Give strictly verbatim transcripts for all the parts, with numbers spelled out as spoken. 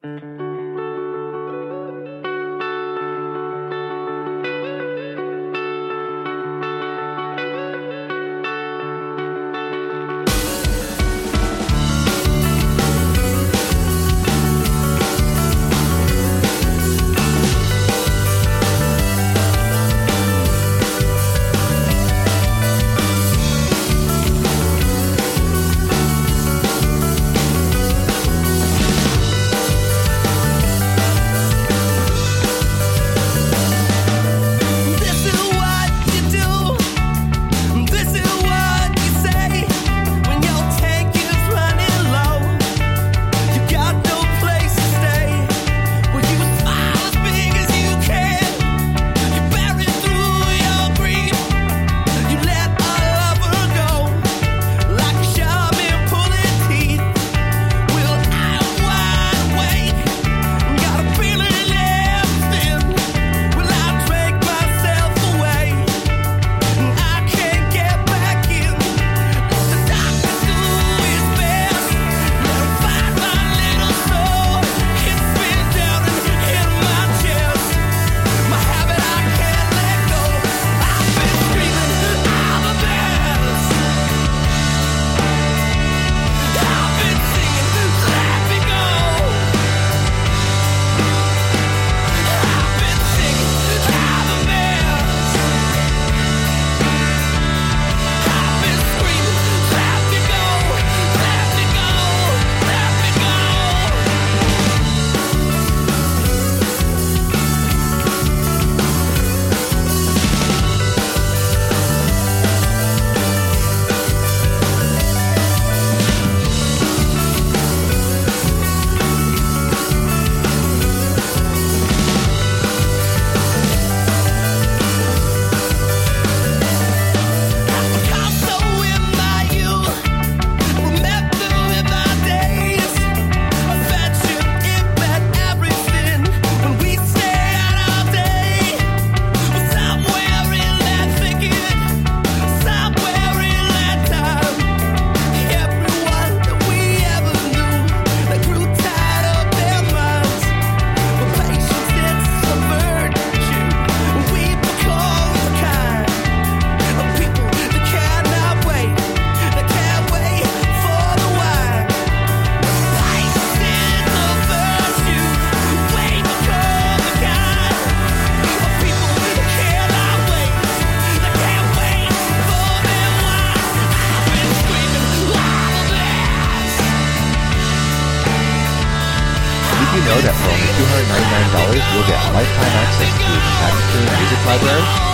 You'll get lifetime access to the Magnitude Music Library.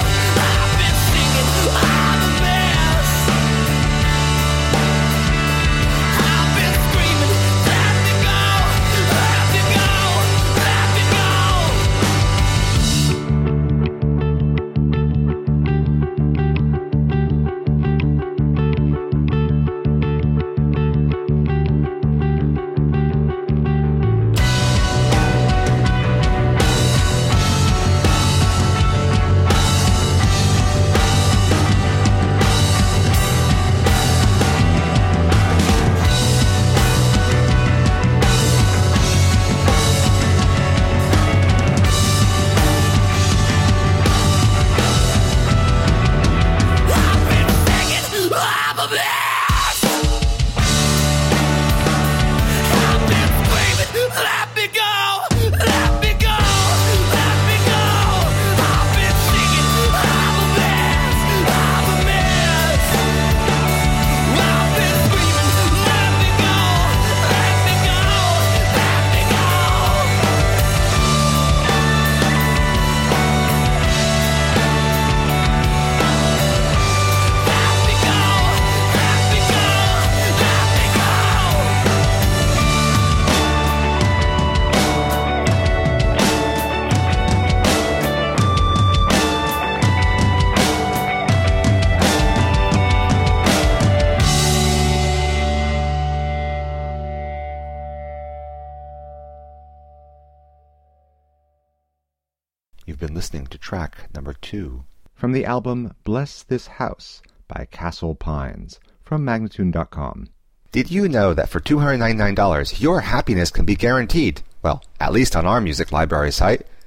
You've been listening to track number two from the album Bless This House by Castle Pines from Magnatune dot com. Did you know that for two hundred ninety-nine dollars your happiness can be guaranteed? Well, at least on our music library site.